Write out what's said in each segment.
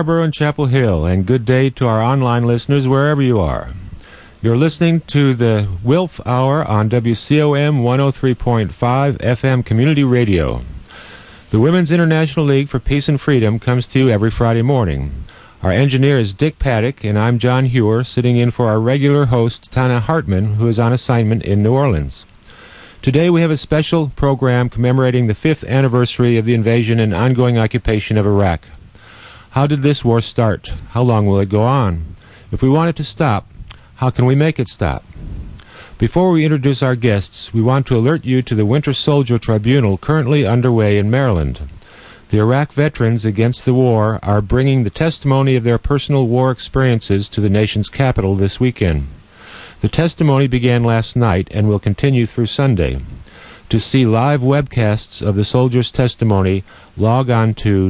Scarborough and Chapel Hill, and good day to our online listeners wherever you are. You're listening to the WILF Hour on WCOM 103.5 FM Community Radio. The Women's International League for Peace and Freedom comes to you every Friday morning. Our engineer is Dick Paddock, and I'm John Hewer, sitting in for our regular host, Tana Hartman, who is on assignment in New Orleans. Today we have a special program commemorating the 5th anniversary of the invasion and ongoing occupation of Iraq. How did this war start? How long will it go on? If we want it to stop, how can we make it stop? Before we introduce our guests, we want to alert you to the Winter Soldier Tribunal currently underway in Maryland. The Iraq veterans against the war are bringing the testimony of their personal war experiences to the nation's capital this weekend. The testimony began last night and will continue through Sunday. To see live webcasts of the soldiers' testimony, log on to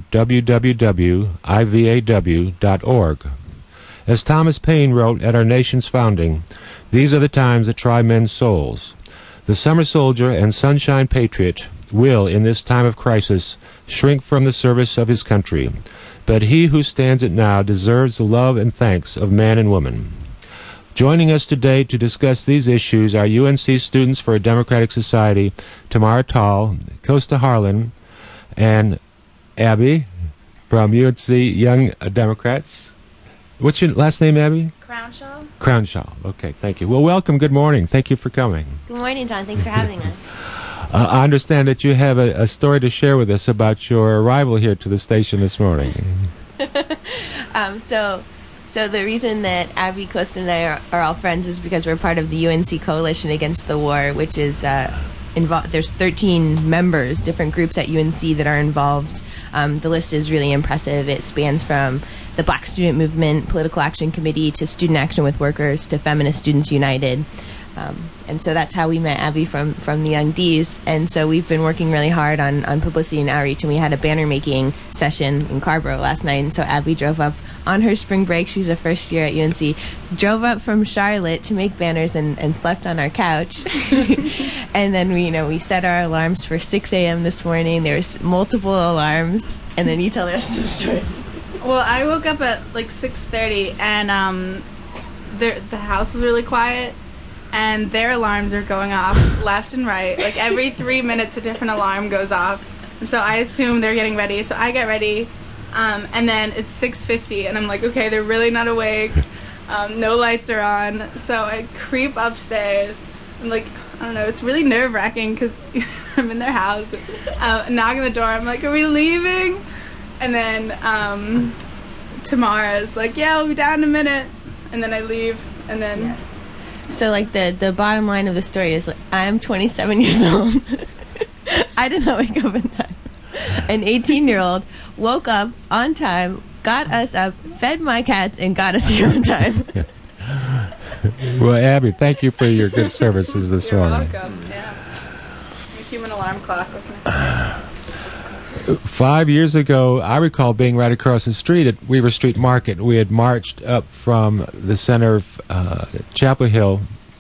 www.ivaw.org. As Thomas Paine wrote at our nation's founding, these are the times that try men's souls. The summer soldier and sunshine patriot will, in this time of crisis, shrink from the service of his country, but he who stands it now deserves the love and thanks of man and woman. Joining us today to discuss these issues are UNC Students for a Democratic Society, Tamara Tall, Costa Harlan, and Abby from UNC Young Democrats. What's your last name, Abby? Crownshaw. Crownshaw. Okay, thank you. Well, welcome. Good morning. Thank you for coming. Good morning, John. Thanks for having us. I understand that you have a story to share with us about your arrival here to the station this morning. So the reason that Abby, Costa, and I are all friends is because we're part of the UNC Coalition Against the War, which is involved. There's 13 members, different groups at UNC that are involved. The list is really impressive. It spans from the Black Student Movement, Political Action Committee, to Student Action with Workers, to Feminist Students United. And so that's how we met Abby from the Young Ds. And so we've been working really hard on publicity and outreach, and we had a banner making session in Scarborough last night. And so Abby drove up on her spring break. She's a first year at UNC. Drove up from Charlotte to make banners and slept on our couch. And then we set our alarms for 6 a.m. this morning. There was multiple alarms. And then you tell the rest of the story. Well, I woke up at like 6:30, and the house was really quiet, and their alarms are going off left and right. Like every 3 minutes, a different alarm goes off, and so I assume they're getting ready. So I get ready, and then it's 6:50, and I'm like, okay, they're really not awake. No lights are on, so I creep upstairs. I'm like, I don't know, it's really nerve-wracking because I'm in their house. Knock on the door. I'm like, are we leaving? And then Tamara's like, yeah, we'll be down in a minute. And then I leave, and then... Yeah. So, like, the bottom line of the story is, like, I'm 27 years old. I did not wake up in time. An 18-year-old woke up on time, got us up, fed my cats, and got us here on time. Well, Abby, thank you for your good services this morning. You're welcome. Yeah. A human alarm clock. What can I say? 5 years ago, I recall being right across the street at Weaver Street Market. We had marched up from the center of Chapel Hill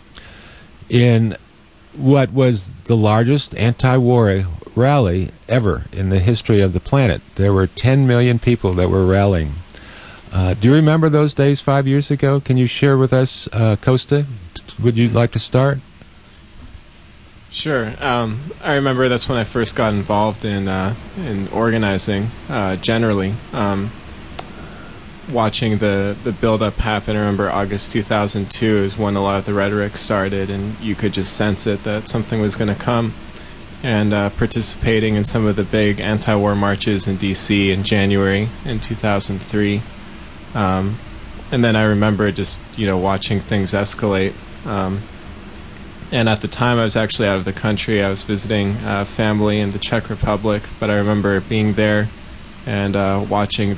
in what was the largest anti-war rally ever in the history of the planet. There were 10 million people that were rallying. Do you remember those days 5 years ago? Can you share with us, Costa? Would you like to start? Sure. I remember that's when I first got involved in organizing generally. Watching the build-up happen. I remember August 2002 is when a lot of the rhetoric started, and you could just sense it that something was going to come. And participating in some of the big anti-war marches in D.C. in January in 2003. And then I remember just watching things escalate. And at the time, I was actually out of the country. I was visiting family in the Czech Republic, but I remember being there and watching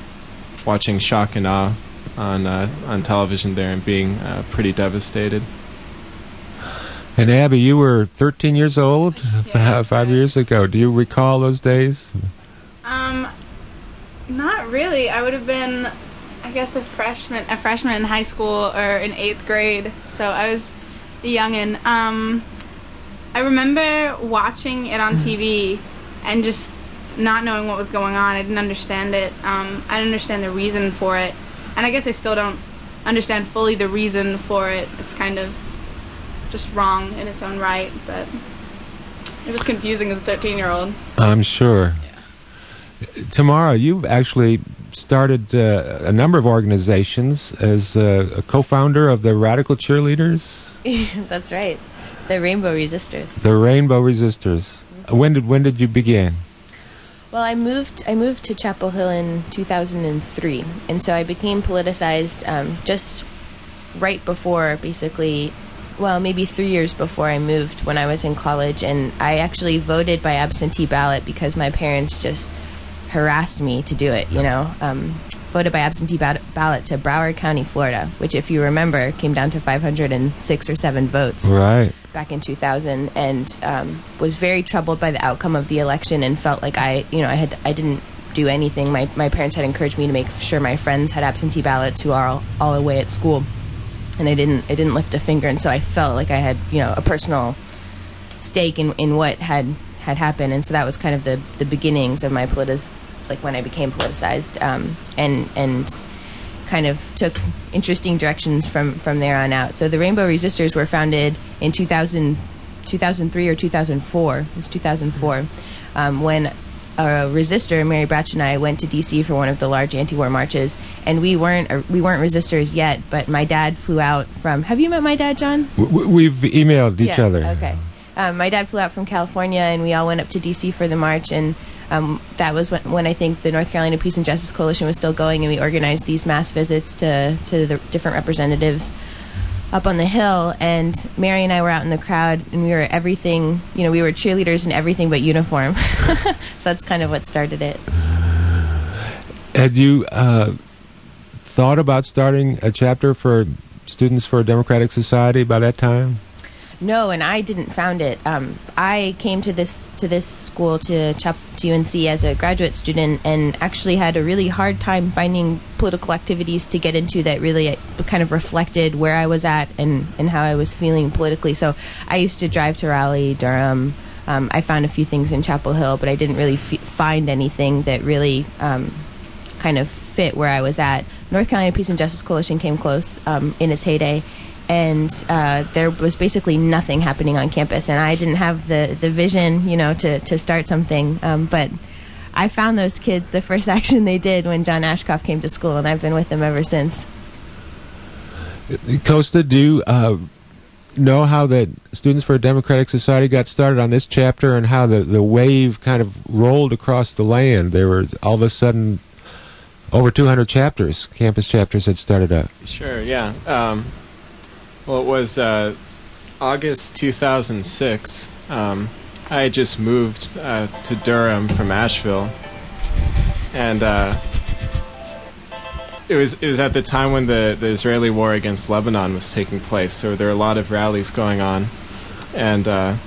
shock and awe on television there, and being pretty devastated. And Abby, you were 13 years old Yeah, 5 years ago. Do you recall those days? Not really. I would have been, I guess, a freshman in high school or in 8th grade. So I was a youngin'. I remember watching it on TV and just not knowing what was going on. I didn't understand it. I didn't understand the reason for it. And I guess I still don't understand fully the reason for it. It's kind of just wrong in its own right, but it was confusing as a 13-year-old. I'm sure. Tamara, you've actually started a number of organizations as a co-founder of the Radical Cheerleaders. That's right. The Rainbow Resistors. The Rainbow Resistors. When did you begin? Well, I moved to Chapel Hill in 2003, and so I became politicized just right before, basically, well, maybe 3 years before I moved when I was in college, and I actually voted by absentee ballot because my parents just harassed me to do it, voted by absentee ballot to Broward County, Florida, which, if you remember, came down to 506 or 7 votes. Right. Back in 2000, and was very troubled by the outcome of the election, and felt like I didn't do anything. My parents had encouraged me to make sure my friends had absentee ballots who are all away at school, and I didn't lift a finger, and so I felt like I had a personal stake in what had happened, and so that was kind of the beginnings of my when I became politicized, and kind of took interesting directions from there on out. So the Rainbow Resistors were founded in 2003 or 2004. It was 2004 when a resistor, Mary Bratch, and I went to D.C. for one of the large anti-war marches, and we weren't resistors yet. But my dad flew out from. Have you met my dad, John? We've emailed each other. Okay. My dad flew out from California, and we all went up to D.C. for the march, and that was when I think the North Carolina Peace and Justice Coalition was still going, and we organized these mass visits to the different representatives up on the Hill. And Mary and I were out in the crowd, and we were everything, we were cheerleaders in everything but uniform. So that's kind of what started it. Had you thought about starting a chapter for Students for a Democratic Society by that time? No, and I didn't found it. I came to this school, to UNC, as a graduate student, and actually had a really hard time finding political activities to get into that really kind of reflected where I was at and how I was feeling politically. So I used to drive to Raleigh, Durham. I found a few things in Chapel Hill, but I didn't really find anything that really kind of fit where I was at. North Carolina Peace and Justice Coalition came close in its heyday, and there was basically nothing happening on campus, and I didn't have the vision, to start something. But I found those kids the first action they did when John Ashcroft came to school, and I've been with them ever since. Costa, do you know how the Students for a Democratic Society got started on this chapter, and how the wave kind of rolled across the land? There were all of a sudden over 200 chapters, campus chapters, had started up. Sure, yeah. Well, it was August 2006. I had just moved to Durham from Asheville, and it was at the time when the Israeli war against Lebanon was taking place, so there were a lot of rallies going on, and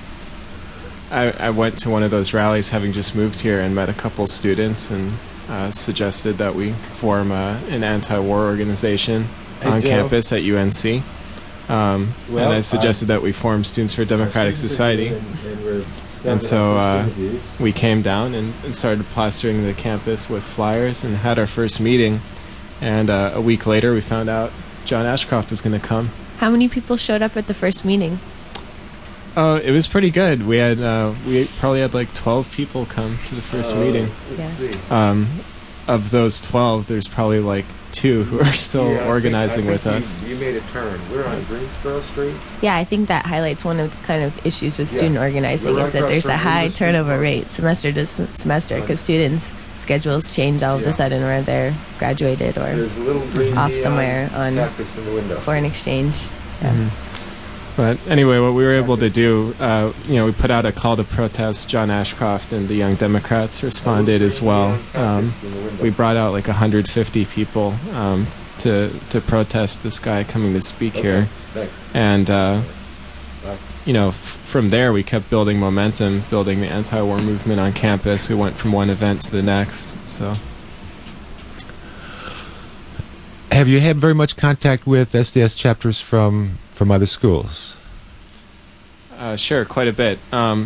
I went to one of those rallies having just moved here and met a couple students and suggested that we form an anti-war organization on campus at UNC. And I suggested that we form Students for a Democratic Society. And so we came down and started plastering the campus with flyers and had our first meeting. And a week later, we found out John Ashcroft was going to come. How many people showed up at the first meeting? Oh, it was pretty good. We had we probably had like 12 people come to the first meeting. Let's see. Of those 12, there's probably like 2 who are still organizing with us. You made a turn. We're on Greensboro Street. Yeah, I think that highlights one of the kind of issues with student organizing, is that there's a high turnover rate semester to semester, because students' schedules change all of a sudden, where they're graduated or off somewhere for an exchange. Yeah. Mm-hmm. But anyway, what we were able to do, we put out a call to protest. John Ashcroft and the Young Democrats responded as well. We brought out like 150 people to protest this guy coming to speak here. And, from there we kept building momentum, building the anti-war movement on campus. We went from one event to the next. So, have you had very much contact with SDS chapters from other schools? Sure, quite a bit.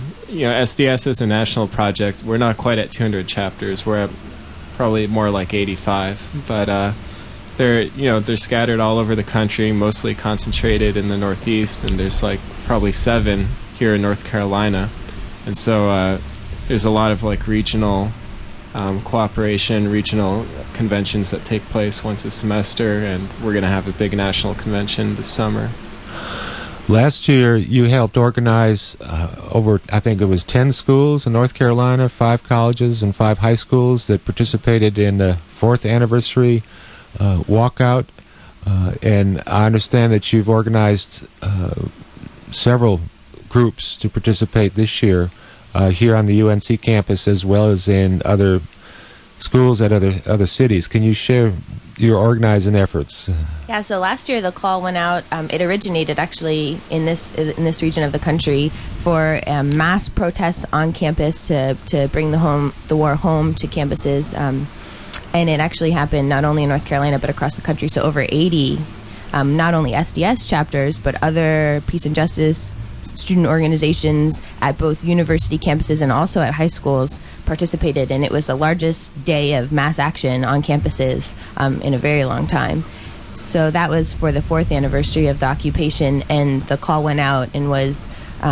SDS is a national project. We're not quite at 200 chapters. We're at probably more like 85, but they're scattered all over the country, mostly concentrated in the Northeast, and there's like probably 7 here in North Carolina. And so there's a lot of like regional cooperation, regional conventions that take place once a semester, and we're going to have a big national convention this summer. Last year, you helped organize over, I think it was 10 schools in North Carolina, 5 colleges and 5 high schools that participated in the 4th anniversary walkout. And I understand that you've organized several groups to participate this year here on the UNC campus, as well as in other schools at other cities. Can you share your organizing efforts? Yeah, so last year the call went out. It originated actually in this region of the country for mass protests on campus to bring the war home to campuses, and it actually happened not only in North Carolina but across the country. So over 80, not only SDS chapters but other peace and justice student organizations at both university campuses and also at high schools participated, and it was the largest day of mass action on campuses in a very long time. So that was for the 4th anniversary of the occupation, and the call went out and was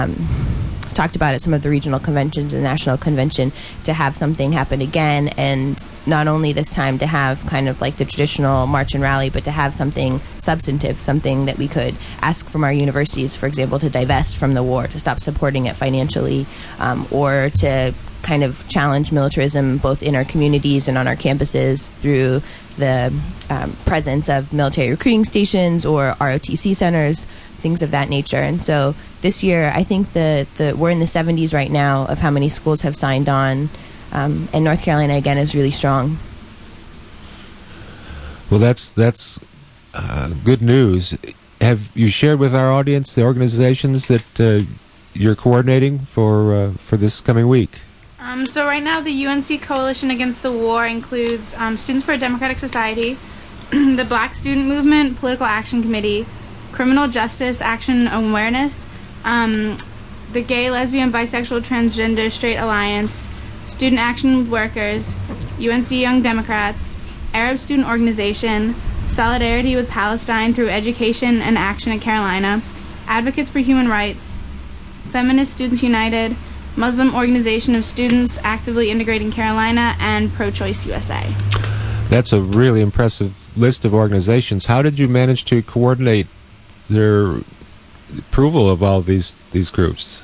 talked about at some of the regional conventions and national convention to have something happen again, and not only this time to have kind of like the traditional march and rally, but to have something substantive, something that we could ask from our universities, for example, to divest from the war, to stop supporting it financially, or to kind of challenge militarism both in our communities and on our campuses through the presence of military recruiting stations or ROTC centers, things of that nature. And so this year, I think we're in the 70s right now of how many schools have signed on, and North Carolina, again, is really strong. Well, that's good news. Have you shared with our audience the organizations that you're coordinating for this coming week? So right now, the UNC Coalition Against the War includes Students for a Democratic Society, the Black Student Movement Political Action Committee, Criminal Justice Action Awareness, the Gay, Lesbian, Bisexual, Transgender, Straight Alliance, Student Action Workers, UNC Young Democrats, Arab Student Organization, Solidarity with Palestine through Education and Action at Carolina, Advocates for Human Rights, Feminist Students United, Muslim Organization of Students Actively Integrating Carolina, and Pro-Choice USA. That's a really impressive list of organizations. How did you manage to coordinate their approval of all these groups?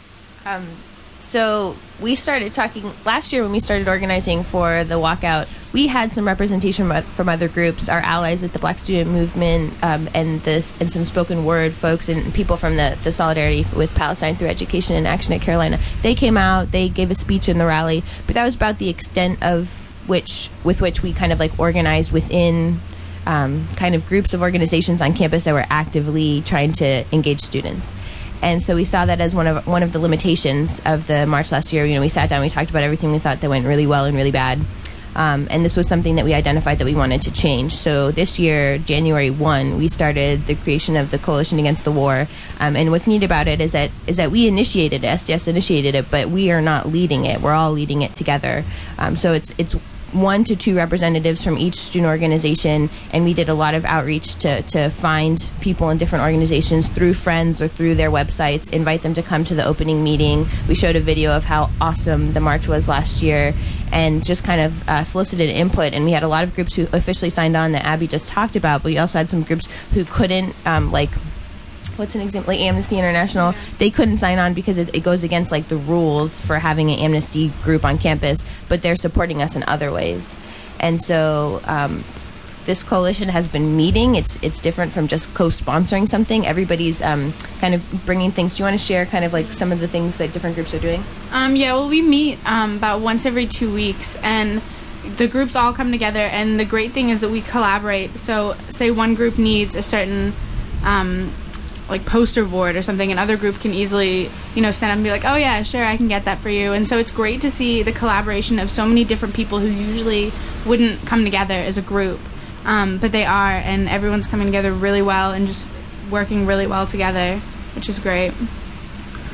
So we started talking last year when we started organizing for the walkout. We had some representation from other groups, our allies at the Black Student Movement, and some spoken word folks and people from the Solidarity with Palestine through Education and Action at Carolina. They came out, they gave a speech in the rally, but that was about the extent of with which we kind of like organized within kind of groups of organizations on campus that were actively trying to engage students. And so we saw that as one of the limitations of the march last year. You know, we sat down, we talked about everything we thought that went really well and really bad. And this was something that we identified that we wanted to change. So this year, January 1, we started the creation of the Coalition Against the War. And what's neat about it is that we initiated it, SDS initiated it, but we are not leading it. We're all leading it together. So it's 1 to 2 representatives from each student organization, and we did a lot of outreach to find people in different organizations through friends or through their websites, invite them to come to the opening meeting. We showed a video of how awesome the march was last year, and just kind of solicited input. And we had a lot of groups who officially signed on that Abby just talked about, but we also had some groups who couldn't, what's an example, like Amnesty International, they couldn't sign on because it goes against like the rules for having an amnesty group on campus, but they're supporting us in other ways. And so this coalition has been meeting. It's different from just co-sponsoring something. Everybody's kind of bringing things. Do you want to share kind of like some of the things that different groups are doing? We meet about once every 2 weeks, and the groups all come together, and the great thing is that we collaborate. So say one group needs a certain like poster board or something, another group can easily, stand up and be like, oh yeah, sure, I can get that for you. And so it's great to see the collaboration of so many different people who usually wouldn't come together as a group, but they are, and everyone's coming together really well and just working really well together, which is great.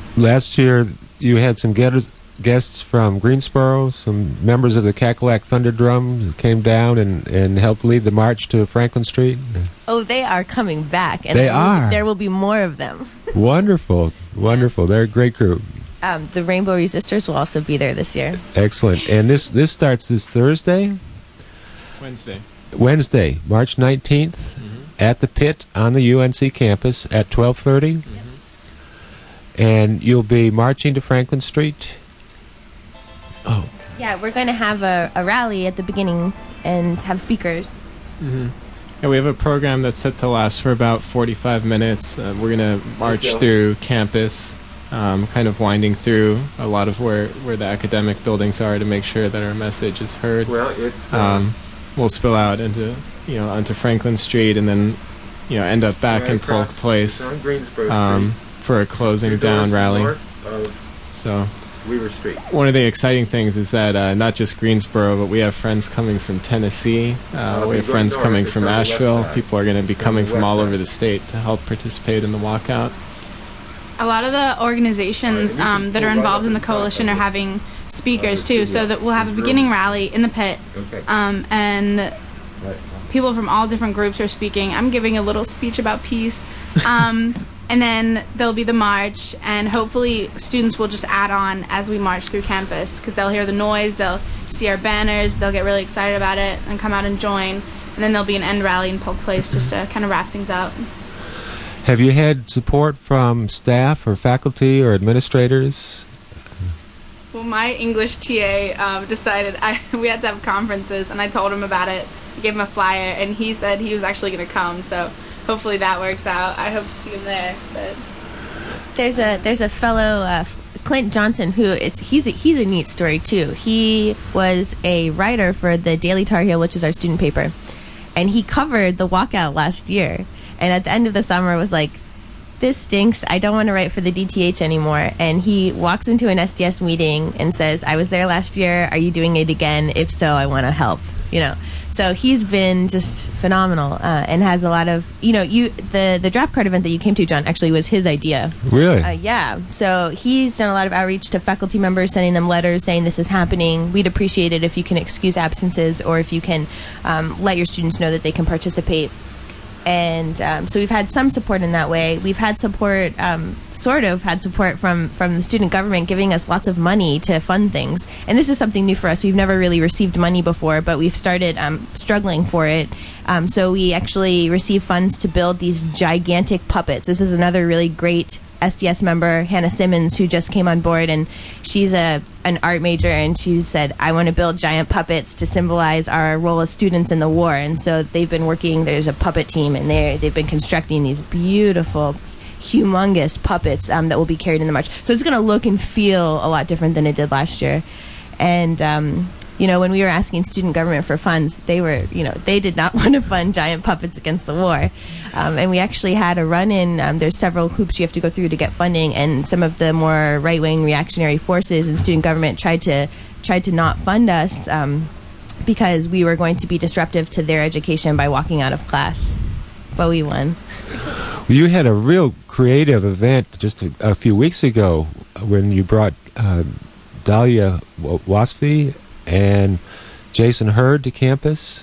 Last year, you had some guests from Greensboro, some members of the Cackalack Thunder Drum came down and helped lead the march to Franklin Street. Oh, they are coming back. And there will be more of them. Wonderful. They're a great group. The Rainbow Resistors will also be there this year. Excellent. And this starts this Thursday? Wednesday, March 19th, at the Pit on the UNC campus at 12:30. And you'll be marching to Franklin Street? Oh. Yeah, we're going to have a rally at the beginning and have speakers. Yeah, we have a program that's set to last for about 45 minutes. We're going to march through campus, kind of winding through a lot of where the academic buildings are to make sure that our message is heard. Well, it's we'll spill out onto Franklin Street and then end up back in Polk Place for a closing down rally. So Weaver Street. One of the exciting things is that not just Greensboro, but we have friends coming from Tennessee. We have friends coming from Asheville. People are going to be coming from all over the state to help participate in the walkout. A lot of the organizations that are involved in the coalition are having speakers too, so that we'll have a beginning rally in the Pit, and people from all different groups are speaking. I'm giving a little speech about peace, and then there'll be the march, and hopefully students will just add on as we march through campus, because they'll hear the noise, they'll see our banners, they'll get really excited about it and come out and join, and then there'll be an end rally in Polk Place just to kind of wrap things out. Have you had support from staff or faculty or administrators? Well, my English TA decided we had to have conferences, and I told him about it. I gave him a flyer, and he said he was actually going to come, so hopefully that works out. I hope to see him there. But there's a fellow, Clint Johnson, who he's a neat story too. He was a writer for the Daily Tar Heel, which is our student paper, and he covered the walkout last year. And at the end of the summer was like, this stinks. I don't want to write for the DTH anymore. And he walks into an SDS meeting and says, I was there last year. Are you doing it again? If so, I want to help. So he's been just phenomenal and has a lot of, the draft card event that you came to, John, actually was his idea. Really? Yeah. So he's done a lot of outreach to faculty members, sending them letters saying this is happening. We'd appreciate it if you can excuse absences or if you can let your students know that they can participate. And so we've had some support in that way. We've had support, sort of had support from the student government giving us lots of money to fund things. And this is something new for us. We've never really received money before, but we've started struggling for it. So we actually receive funds to build these gigantic puppets. This is another really great SDS member, Hannah Simmons, who just came on board, and she's an art major, and she said, I want to build giant puppets to symbolize our role as students in the war. And so they've been working, there's a puppet team, and they've been constructing these beautiful, humongous puppets that will be carried in the march. So it's going to look and feel a lot different than it did last year. And when we were asking student government for funds, they were, they did not want to fund giant puppets against the war. And we actually had a run-in. There's several hoops you have to go through to get funding, and some of the more right-wing reactionary forces in student government tried to not fund us because we were going to be disruptive to their education by walking out of class. But we won. You had a real creative event just a few weeks ago when you brought Dahlia Wasfi and Jason Hurd to campus.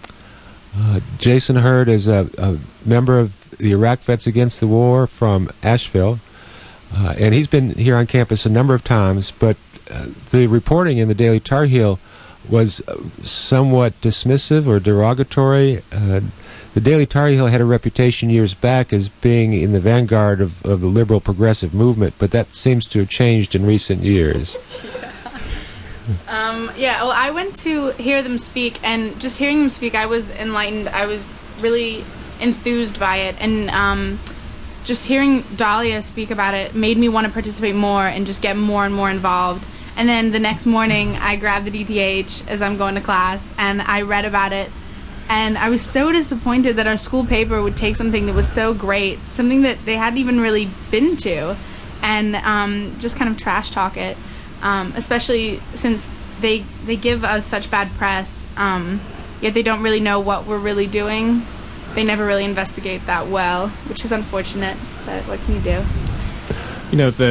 Jason Hurd is a member of the Iraq Vets Against the War from Asheville, and he's been here on campus a number of times, but the reporting in the Daily Tar Heel was somewhat dismissive or derogatory. The Daily Tar Heel had a reputation years back as being in the vanguard of the liberal progressive movement, but that seems to have changed in recent years. Well, I went to hear them speak, and just hearing them speak, I was enlightened. I was really enthused by it, and just hearing Dahlia speak about it made me want to participate more and just get more and more involved. And then the next morning, I grabbed the DTH as I'm going to class, and I read about it, and I was so disappointed that our school paper would take something that was so great, something that they hadn't even really been to, and just kind of trash talk it. Especially since they give us such bad press, yet they don't really know what we're really doing. They never really investigate that well, which is unfortunate, but what can you do?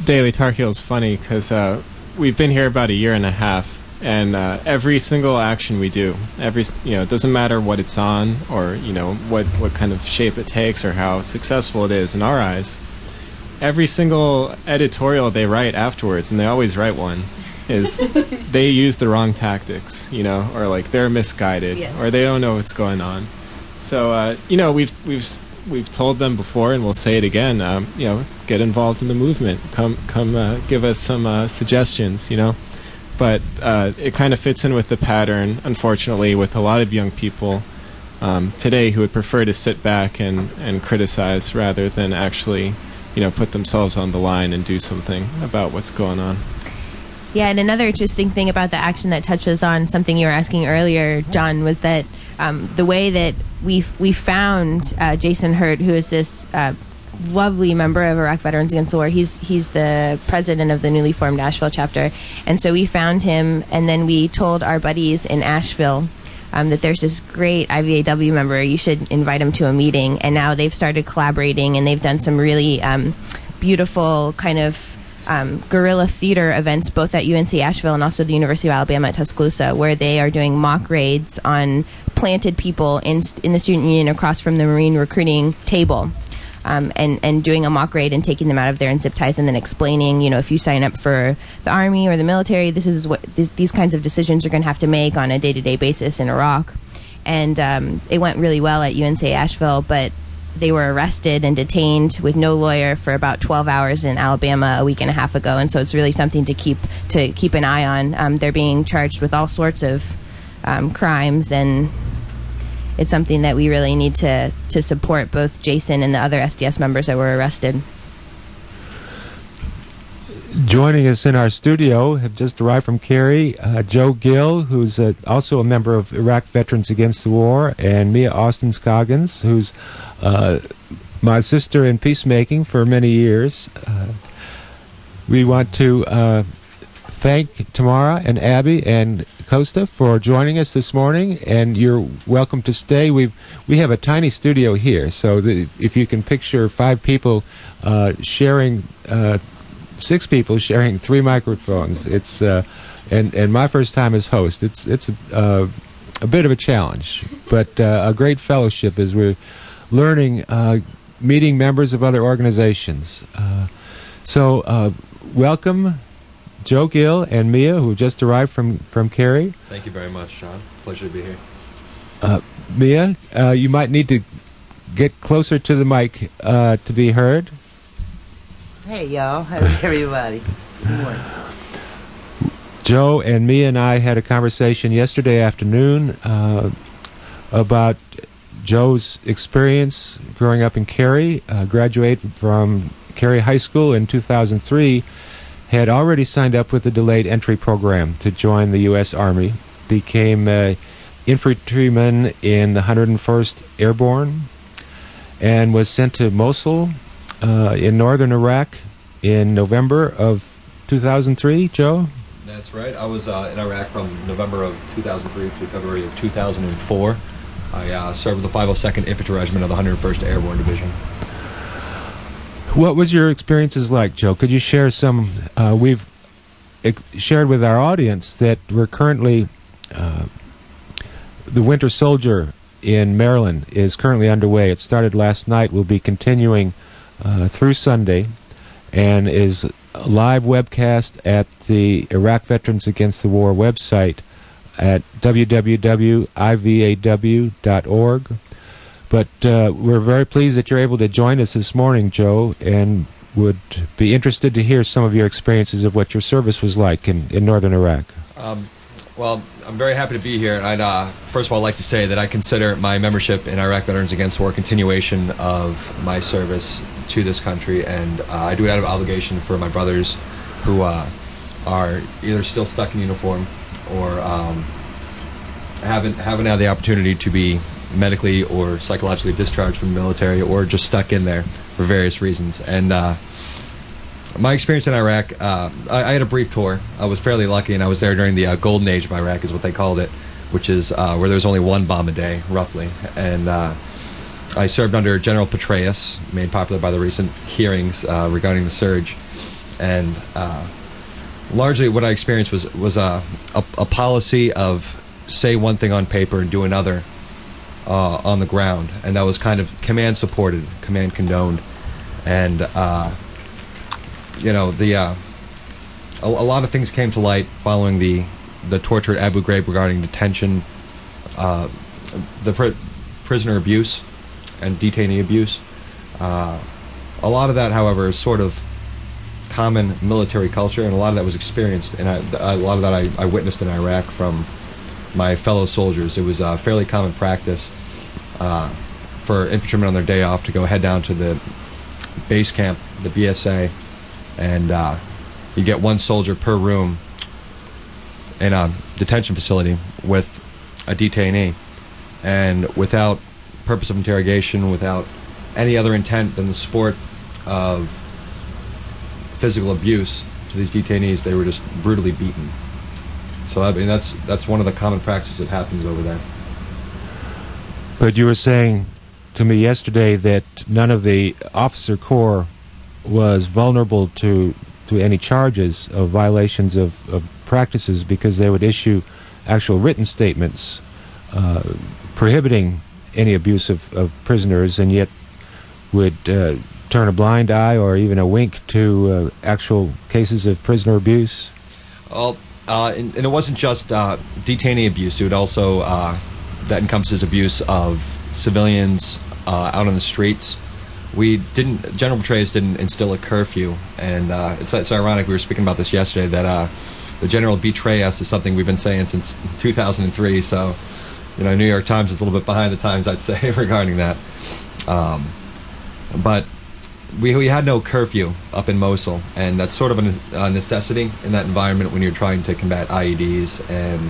Daily Tar Heel is funny because we've been here about a year and a half, and every single action we do, it doesn't matter what it's on or what kind of shape it takes or how successful it is in our eyes. Every single editorial they write afterwards, and they always write one, is they use the wrong tactics, or like they're misguided, Yes. or they don't know what's going on. So we've told them before, and we'll say it again. Get involved in the movement. Come, give us some suggestions. But it kind of fits in with the pattern, unfortunately, with a lot of young people today who would prefer to sit back and criticize rather than actually, put themselves on the line and do something about what's going on. Yeah, and another interesting thing about the action that touches on something you were asking earlier, John, was that the way that we found Jason Hurt, who is this lovely member of Iraq Veterans Against the War. He's the president of the newly formed Asheville chapter, and so we found him, and then we told our buddies in Asheville that there's this great IVAW member. You should invite him to a meeting, and now they've started collaborating, and they've done some really beautiful kind of guerrilla theater events both at UNC Asheville and also the University of Alabama at Tuscaloosa, where they are doing mock raids on planted people in the student union across from the Marine recruiting table, and doing a mock raid and taking them out of there in zip ties, and then explaining, if you sign up for the Army or the military, this is what these kinds of decisions you're going to have to make on a day-to-day basis in Iraq. And it went really well at UNC Asheville, but they were arrested and detained with no lawyer for about 12 hours in Alabama a week and a half ago, and so it's really something to keep an eye on. They're being charged with all sorts of crimes, and it's something that we really need to support both Jason and the other SDS members that were arrested. Joining us in our studio, have just arrived from Cary, Joe Gill, who's also a member of Iraq Veterans Against the War, and Mia Austin-Scoggins, who's my sister in peacemaking for many years. We want to thank Tamara and Abby and Costa for joining us this morning, and you're welcome to stay. We have a tiny studio here, so if you can picture 5 people sharing 6 people sharing 3 microphones. It's and my first time as host. It's a bit of a challenge, but a great fellowship as we're learning, meeting members of other organizations. So welcome, Joe Gill and Mia, who just arrived from Cary. Thank you very much, John. Pleasure to be here. Mia, you might need to get closer to the mic to be heard. Hey, y'all. How's everybody? Good morning. Joe and Mia and I had a conversation yesterday afternoon about Joe's experience growing up in Cary, graduated from Cary High School in 2003, had already signed up with the delayed entry program to join the U.S. Army, became an infantryman in the 101st Airborne, and was sent to Mosul in northern Iraq in November of 2003, Joe? That's right. I was in Iraq from November of 2003 to February of 2004. I served with the 502nd Infantry Regiment of the 101st Airborne Division. What was your experiences like, Joe? Could you share some? We've shared with our audience that we're currently, the Winter Soldier in Maryland is currently underway. It started last night, will be continuing through Sunday, and is a live webcast at the Iraq Veterans Against the War website at www.ivaw.org. But we're very pleased that you're able to join us this morning, Joe, and would be interested to hear some of your experiences of what your service was like in northern Iraq. Well, I'm very happy to be here. And I'd first of all like to say that I consider my membership in Iraq Veterans Against the War a continuation of my service to this country, and I do it out of obligation for my brothers who are either still stuck in uniform or haven't had the opportunity to be medically or psychologically discharged from the military, or just stuck in there for various reasons. And my experience in Iraq, I had a brief tour. I was fairly lucky, and I was there during the golden age of Iraq, is what they called it, which is where there was only 1 bomb a day, roughly. And I served under General Petraeus, made popular by the recent hearings regarding the surge. and largely what I experienced was a policy of say one thing on paper and do another on the ground, and that was kind of command supported, command condoned, and a lot of things came to light following the torture at Abu Ghraib regarding detention, prisoner abuse, and detainee abuse. A lot of that, however, is sort of common military culture, and a lot of that was experienced, and a lot of that I witnessed in Iraq from my fellow soldiers. It was a fairly common practice for infantrymen on their day off to head down to the base camp, the BSA, and you get one soldier per room in a detention facility with a detainee, and without purpose of interrogation, without any other intent than the sport of physical abuse to these detainees, they were just brutally beaten. So I mean, that's one of the common practices that happens over there. But you were saying to me yesterday that none of the officer corps was vulnerable to any charges of violations of practices, because they would issue actual written statements prohibiting any abuse of prisoners, and yet would turn a blind eye or even a wink to actual cases of prisoner abuse? Well, and it wasn't just detainee abuse. It would also, that encompasses abuse of civilians out on the streets. General Petraeus didn't instill a curfew, and it's ironic, we were speaking about this yesterday, that the general betray us is something we've been saying since 2003, so, New York Times is a little bit behind the times, I'd say, regarding that. But we had no curfew up in Mosul, and that's sort of a necessity in that environment when you're trying to combat IEDs and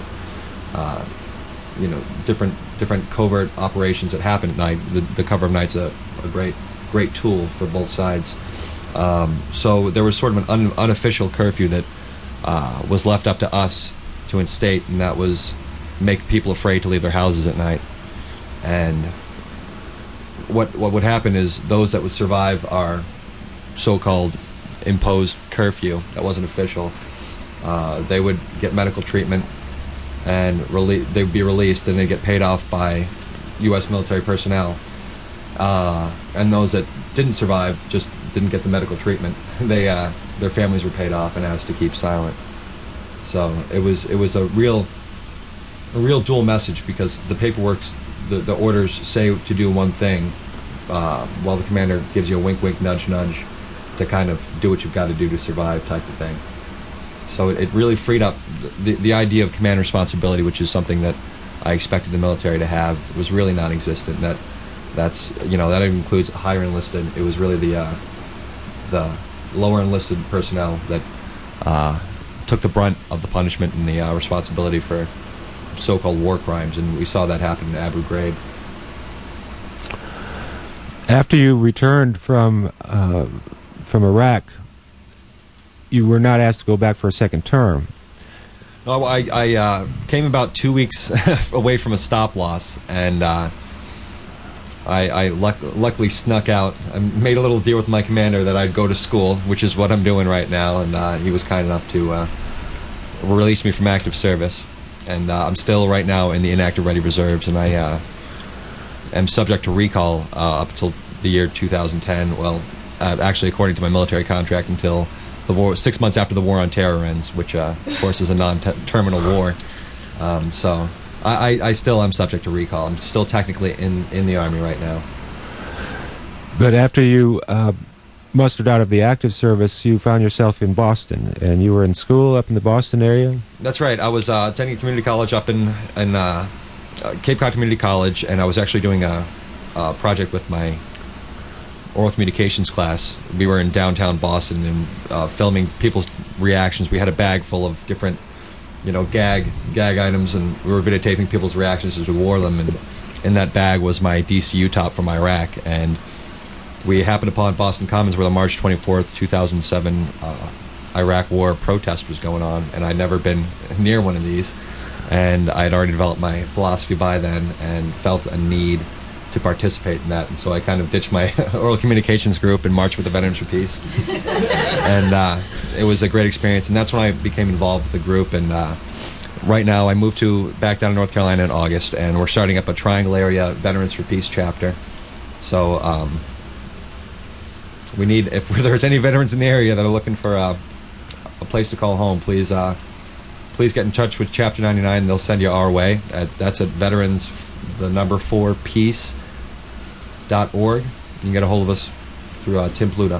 different covert operations that happen at night. The cover of night's a great tool for both sides. So there was sort of an unofficial curfew that was left up to us to instate, and that was make people afraid to leave their houses at night. And what would happen is those that would survive our so-called imposed curfew that wasn't official, they would get medical treatment, and they would be released, and they'd get paid off by U.S. military personnel. And those that didn't survive just didn't get the medical treatment. Their families were paid off and asked to keep silent. So it was a real dual message, because the paperwork, the orders say to do one thing, while the commander gives you a wink, wink, nudge, nudge, to kind of do what you've got to do to survive, type of thing. So it really freed up the idea of command responsibility, which is something that I expected the military to have, was really non-existent. That includes higher enlisted. It was really the lower enlisted personnel that took the brunt of the punishment and the responsibility for so-called war crimes, and we saw that happen in Abu Ghraib. After you returned from Iraq, you were not asked to go back for a second term. No, I came about 2 weeks away from a stop loss, and I luckily snuck out. I made a little deal with my commander that I'd go to school, which is what I'm doing right now, and he was kind enough to release me from active service. And I'm still right now in the inactive ready reserves, and I am subject to recall up until the year 2010. Well, actually, according to my military contract, until the war, 6 months after the war on terror ends, which of course is a non-terminal war. So I still am subject to recall. I'm still technically in the Army right now. But after you mustered out of the active service, you found yourself in Boston, and you were in school up in the Boston area? That's right. I was attending community college up in Cape Cod Community College, and I was actually doing a project with my oral communications class. We were in downtown Boston and filming people's reactions. We had a bag full of different, gag items, and we were videotaping people's reactions as we wore them. And in that bag was my DCU top from Iraq, and we happened upon Boston Commons where the March 24th, 2007 Iraq War protest was going on, and I'd never been near one of these, and I had already developed my philosophy by then and felt a need to participate in that. And so I kind of ditched my oral communications group and marched with the Veterans for Peace. And it was a great experience. And that's when I became involved with the group. And right now I moved back down to North Carolina in August, and we're starting up a Triangle Area Veterans for Peace chapter. So we need, if there's any veterans in the area that are looking for a place to call home, please get in touch with Chapter 99, and they'll send you our way. That's at veterans, the number 4 peace.org. You can get a hold of us through Tim Pluta.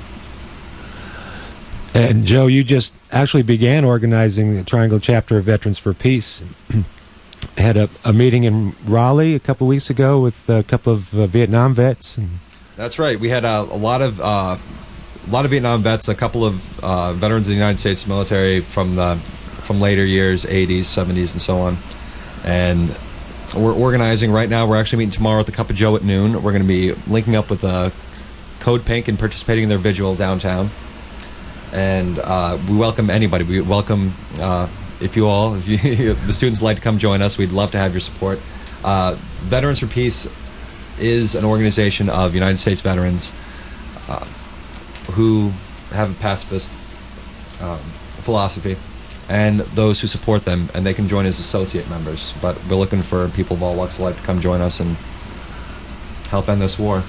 And Joe, you just actually began organizing the Triangle Chapter of Veterans for Peace. Had a meeting in Raleigh a couple of weeks ago with a couple of Vietnam vets. That's right. We had a lot of Vietnam vets, a couple of veterans of the United States military from later years, 80s, 70s, and so on. And we're organizing right now. We're actually meeting tomorrow at the Cup of Joe at noon. We're going to be linking up with Code Pink and participating in their vigil downtown. And we welcome anybody. We welcome, if the students would like to come join us, we'd love to have your support. Veterans for Peace is an organization of United States veterans who have a pacifist philosophy, and those who support them, and they can join as associate members. But we're looking for people of all walks of life to come join us and help end this war.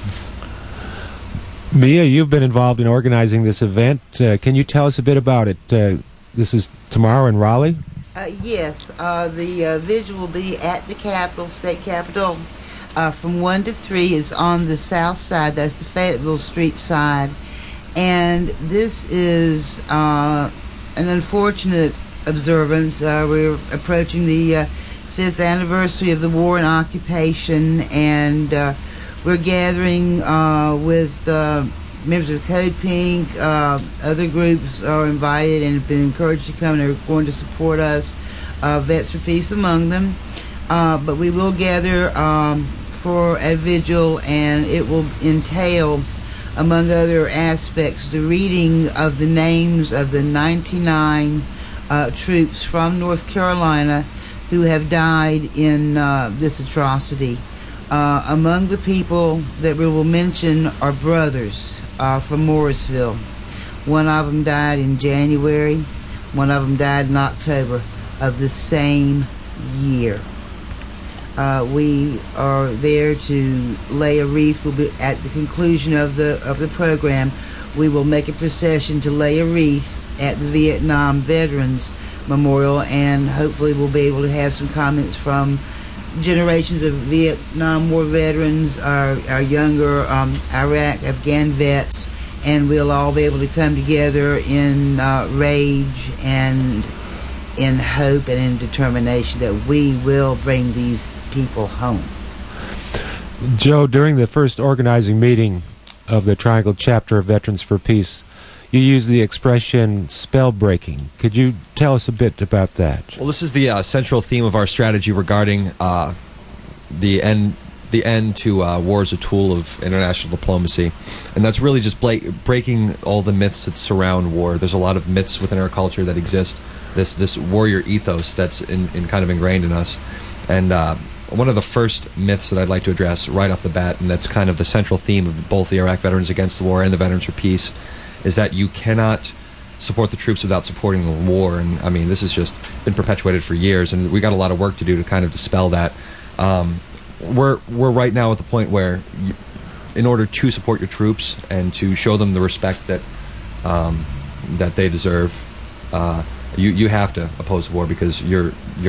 Mia, you've been involved in organizing this event. Can you tell us a bit about it? This is tomorrow in Raleigh? Yes, the vigil will be at the Capitol, State Capitol, from 1 to 3. It's on the south side. That's the Fayetteville Street side. And this is an unfortunate observance. We're approaching the 5th anniversary of the war and occupation, and we're gathering with members of Code Pink. Other groups are invited and have been encouraged to come and are going to support us, Vets for Peace among them. But we will gather for a vigil, and it will entail, among other aspects, the reading of the names of the 99 troops from North Carolina who have died in this atrocity. Among the people that we will mention are brothers from Morrisville. One of them died in January. One of them died in October of the same year. We are there to lay a wreath. We'll be at the conclusion of the program. We will make a procession to lay a wreath at the Vietnam Veterans Memorial, and hopefully we'll be able to have some comments from generations of Vietnam War veterans, our younger Iraq, Afghan vets, and we'll all be able to come together in rage and in hope and in determination that we will bring these people home. Joe, during the first organizing meeting of the Triangle Chapter of Veterans for Peace, you used the expression spell breaking. Could you tell us a bit about that? Well, this is the central theme of our strategy regarding the end to war as a tool of international diplomacy, and that's really just breaking all the myths that surround war. There's a lot of myths within our culture that exist. This warrior ethos that's in kind of ingrained in us, and one of the first myths that I'd like to address right off the bat, and that's kind of the central theme of both the Iraq Veterans Against the War and the Veterans for Peace, is that you cannot support the troops without supporting the war. And I mean, this has just been perpetuated for years, and we got a lot of work to do to kind of dispel that. We're right now at the point where, in order to support your troops and to show them the respect that that they deserve, you have to oppose the war, because you're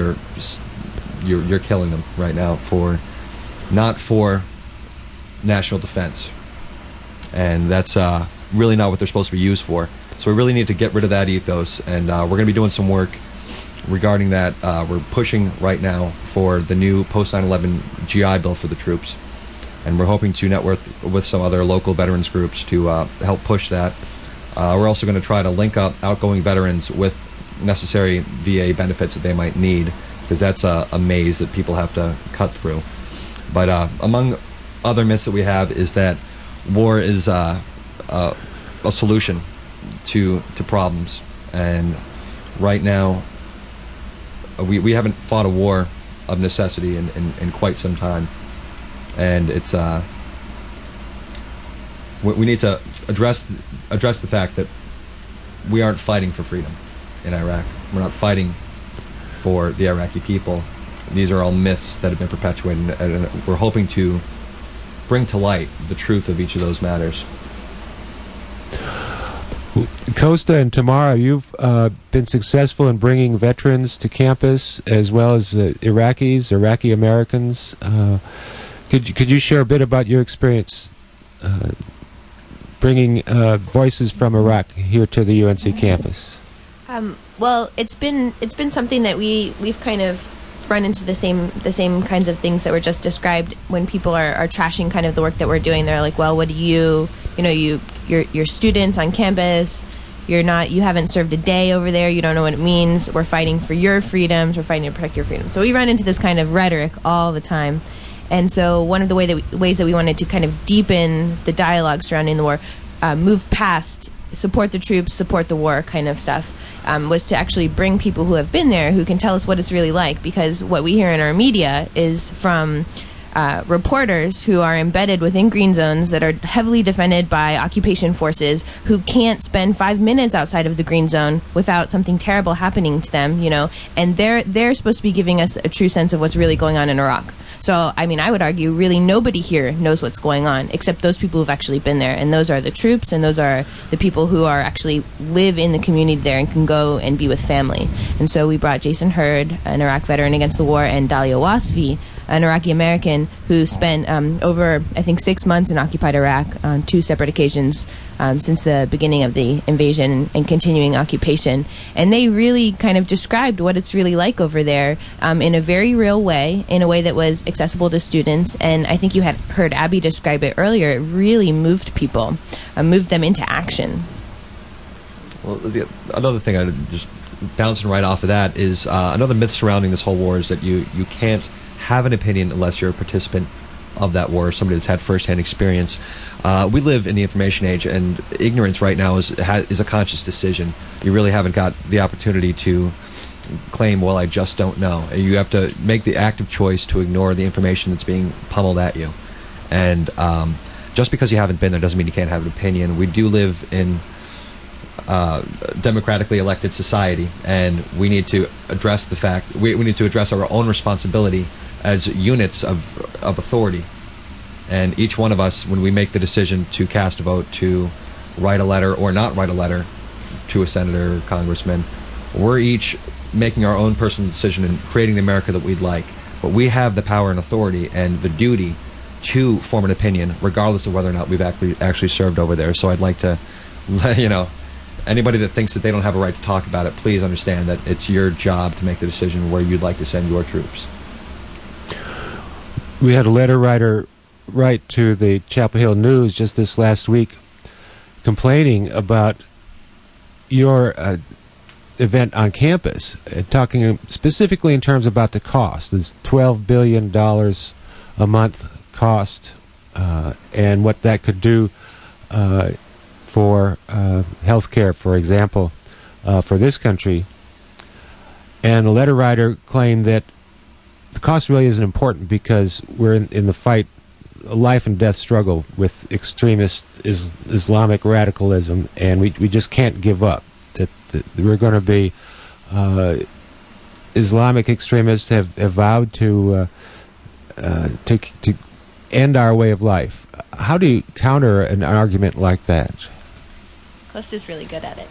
killing them right now not for national defense, and that's really not what they're supposed to be used for. So we really need to get rid of that ethos, and we're going to be doing some work regarding that. We're pushing right now for the new post 9/11 GI Bill for the troops, and we're hoping to network with some other local veterans groups to help push that. We're also going to try to link up outgoing veterans with necessary VA benefits that they might need, because that's a maze that people have to cut through. But among other myths that we have is that war is a solution to problems, and right now we haven't fought a war of necessity in quite some time, and it's we need to address the fact that we aren't fighting for freedom in Iraq. We're not fighting for the Iraqi people. These are all myths that have been perpetuated, and we're hoping to bring to light the truth of each of those matters. Costa and Tamara, you've been successful in bringing veterans to campus as well as Iraqi Americans. Could you share a bit about your experience bringing voices from Iraq here to the UNC campus? Well, it's been something that we've kind of run into the same kinds of things that were just described when people are trashing kind of the work that we're doing. They're like, well, what do you're students on campus, you haven't served a day over there, you don't know what it means, we're fighting for your freedoms, we're fighting to protect your freedoms. So we run into this kind of rhetoric all the time. And so one of the ways that we wanted to kind of deepen the dialogue surrounding the war, move past support the troops, support the war kind of stuff, was to actually bring people who have been there who can tell us what it's really like, because what we hear in our media is from reporters who are embedded within green zones that are heavily defended by occupation forces, who can't spend 5 minutes outside of the green zone without something terrible happening to them, and they're supposed to be giving us a true sense of what's really going on in Iraq. So, I mean, I would argue really nobody here knows what's going on except those people who've actually been there, and those are the troops, and those are the people who are actually live in the community there and can go and be with family. And so we brought Jason Hurd, an Iraq veteran against the war, and Dalia Wasfi, an Iraqi American who spent over, I think, 6 months in occupied Iraq on 2 separate occasions since the beginning of the invasion and continuing occupation. And they really kind of described what it's really like over there in a very real way, in a way that was accessible to students. And I think you had heard Abby describe it earlier. It really moved people, moved them into action. Well, another thing I just bouncing right off of that is another myth surrounding this whole war is that you can't have an opinion unless you're a participant of that war, somebody that's had first-hand experience. We live in the information age, and ignorance right now is a conscious decision. You really haven't got the opportunity to claim, well, I just don't know. You have to make the active choice to ignore the information that's being pummeled at you. And just because you haven't been there doesn't mean you can't have an opinion. We do live in democratically elected society, and we need to address the fact, we need to address our own responsibility as units of authority. And each one of us, when we make the decision to cast a vote, to write a letter or not write a letter to a senator or congressman, we're each making our own personal decision and creating the America that we'd like. But we have the power and authority and the duty to form an opinion, regardless of whether or not we've actually served over there. So I'd like to, anybody that thinks that they don't have a right to talk about it, please understand that it's your job to make the decision where you'd like to send your troops. We had a letter writer write to the Chapel Hill News just this last week complaining about your event on campus, talking specifically in terms about the cost. It's $12 billion a month cost, and what that could do for health care, for example, for this country. And the letter writer claimed that the cost really isn't important because we're in the fight, a life and death struggle with extremist Islamic radicalism, and we just can't give up. That we're going to be Islamic extremists have vowed to end our way of life. How do you counter an argument like that? Costa's really good at it.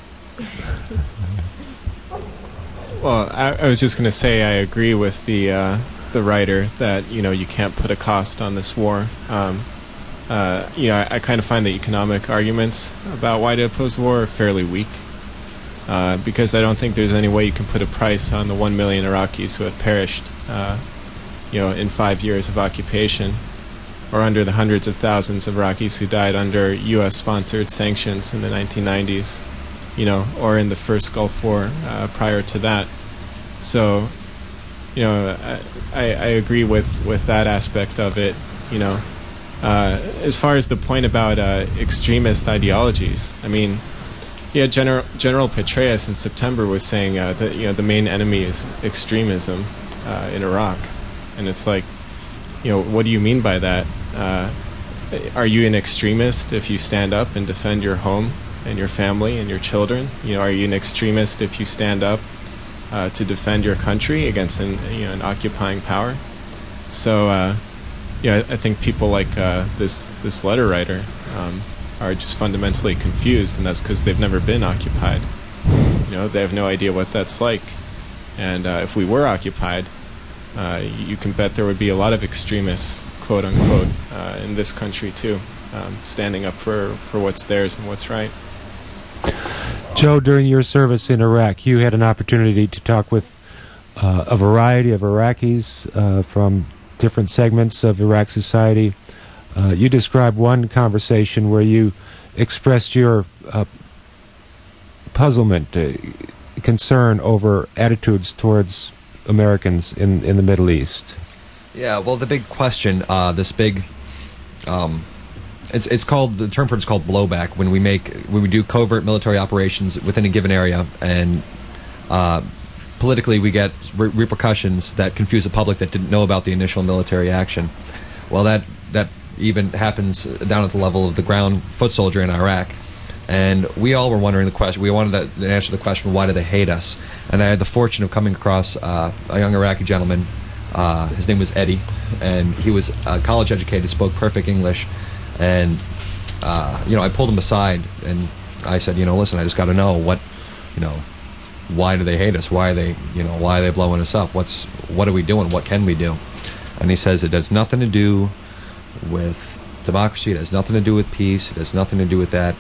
Well, I was just going to say I agree with the writer that you can't put a cost on this war. I kind of find the economic arguments about why to oppose the war are fairly weak, because I don't think there's any way you can put a price on the 1 million Iraqis who have perished, in 5 years of occupation, or under the hundreds of thousands of Iraqis who died under U.S.-sponsored sanctions in the 1990s, or in the first Gulf War prior to that. So, I agree with that aspect of it. As far as the point about extremist ideologies, I mean, General Petraeus in September was saying that the main enemy is extremism in Iraq, and it's like, what do you mean by that? Are you an extremist if you stand up and defend your home and your family and your children? Are you an extremist if you stand up to defend your country against an occupying power? So, I think people like this letter writer are just fundamentally confused, and that's because they've never been occupied. They have no idea what that's like. And if we were occupied, you can bet there would be a lot of extremists, quote unquote, in this country too, standing up for what's theirs and what's right. Joe, during your service in Iraq, you had an opportunity to talk with a variety of Iraqis from different segments of Iraq society. You described one conversation where you expressed your puzzlement, concern over attitudes towards Americans in the Middle East. Yeah, well, the big question, it's called, the term for it's called blowback, when we do covert military operations within a given area, and politically we get repercussions that confuse the public that didn't know about the initial military action. Well, that even happens down at the level of the ground foot soldier in Iraq. And we all were wondering the question. We wanted to answer the question, why do they hate us? And I had the fortune of coming across a young Iraqi gentleman. His name was Eddie, and he was college educated, spoke perfect English. And I pulled him aside and I said, listen, I just got to know why do they hate us? Why are they blowing us up? What are we doing? What can we do? And he says it has nothing to do with democracy. It has nothing to do with peace. It has nothing to do with that.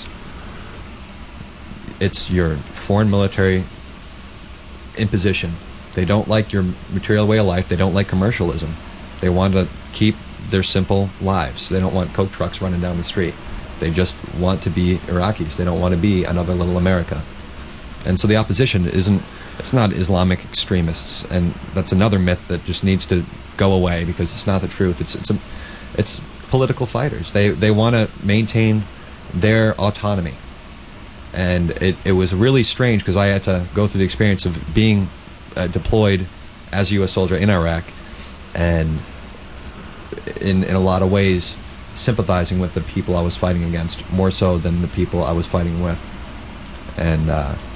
It's your foreign military imposition. They don't like your material way of life. They don't like commercialism. They want to keep their simple lives. They don't want Coke trucks running down the street. They just want to be Iraqis. They don't want to be another little America. And so the opposition it's not Islamic extremists, and that's another myth that just needs to go away because it's not the truth. It's political fighters. They want to maintain their autonomy. And it was really strange because I had to go through the experience of being deployed as a U.S. soldier in Iraq, and in a lot of ways sympathizing with the people I was fighting against more so than the people I was fighting with. And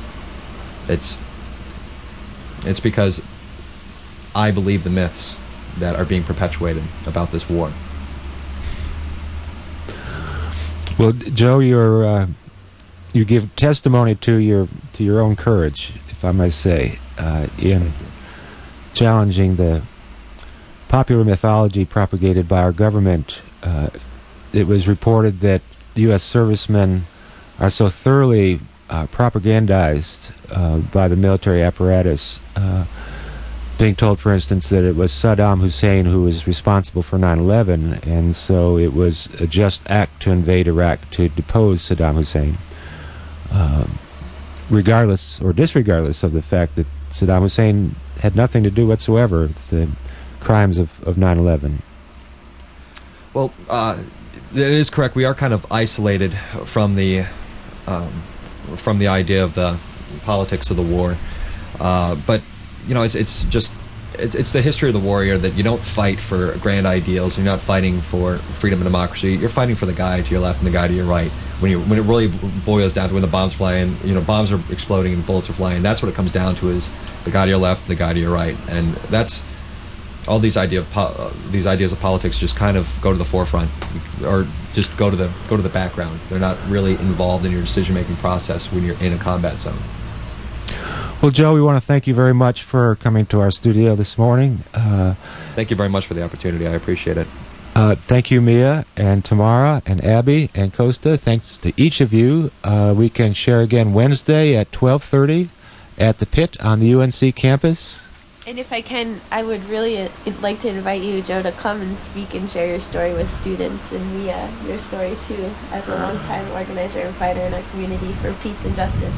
it's because I believe the myths that are being perpetuated about this war. Well, Joe, you give testimony to your own courage, if I may say, in challenging the popular mythology propagated by our government. It was reported that U.S. servicemen are so thoroughly propagandized by the military apparatus, being told, for instance, that it was Saddam Hussein who was responsible for 9/11, and so it was a just act to invade Iraq to depose Saddam Hussein, regardless or disregardless of the fact that Saddam Hussein had nothing to do whatsoever with the crimes of 9/11. Well, it is correct. We are kind of isolated from the idea of the politics of the war, but it's the history of the warrior that you don't fight for grand ideals. You're not fighting for freedom and democracy. You're fighting for the guy to your left and the guy to your right. When it really boils down to when the bombs fly and bombs are exploding and bullets are flying, that's what it comes down to, is the guy to your left, the guy to your right. And that's all these ideas of politics just kind of go to the forefront, or just go to the background. They're not really involved in your decision-making process when you're in a combat zone. Well, Joe, we want to thank you very much for coming to our studio this morning. Thank you very much for the opportunity. I appreciate it. Thank you, Mia and Tamara and Abby and Costa. Thanks to each of you. We can share again Wednesday at 12:30 at the Pit on the UNC campus. And if I can, I would really like to invite you, Joe, to come and speak and share your story with students, and Mia, your story too, as a longtime organizer and fighter in our community for peace and justice.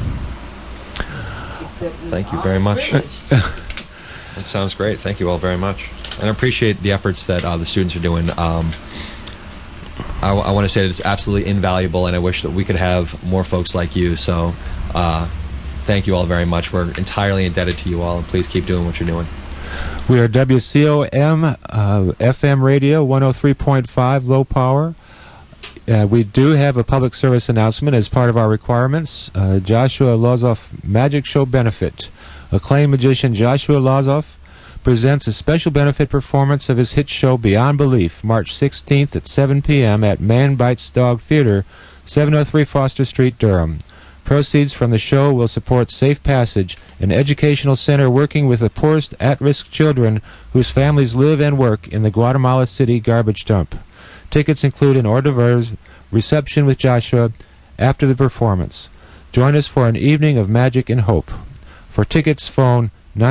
Thank you very much. That sounds great. Thank you all very much. And I appreciate the efforts that the students are doing. I want to say that it's absolutely invaluable, and I wish that we could have more folks like you. So thank you all very much. We're entirely indebted to you all, and please keep doing what you're doing. We are WCOM FM radio 103.5 low power. We do have a public service announcement as part of our requirements. Joshua Lozoff Magic Show Benefit. Acclaimed magician Joshua Lozoff presents a special benefit performance of his hit show Beyond Belief, March 16th at 7 p.m. at Man Bites Dog Theater, 703 Foster Street, Durham. Proceeds from the show will support Safe Passage, an educational center working with the poorest at-risk children whose families live and work in the Guatemala City garbage dump. Tickets include an hors d'oeuvres reception with Joshua after the performance. Join us for an evening of magic and hope. For tickets, phone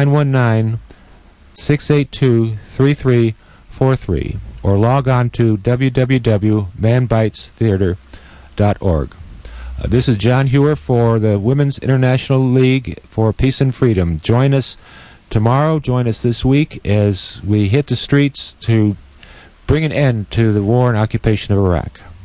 919-682-3343 or log on to www.manbitestheater.org. This is John Hewer for the Women's International League for Peace and Freedom. Join us tomorrow, join us this week as we hit the streets to bring an end to the war and occupation of Iraq.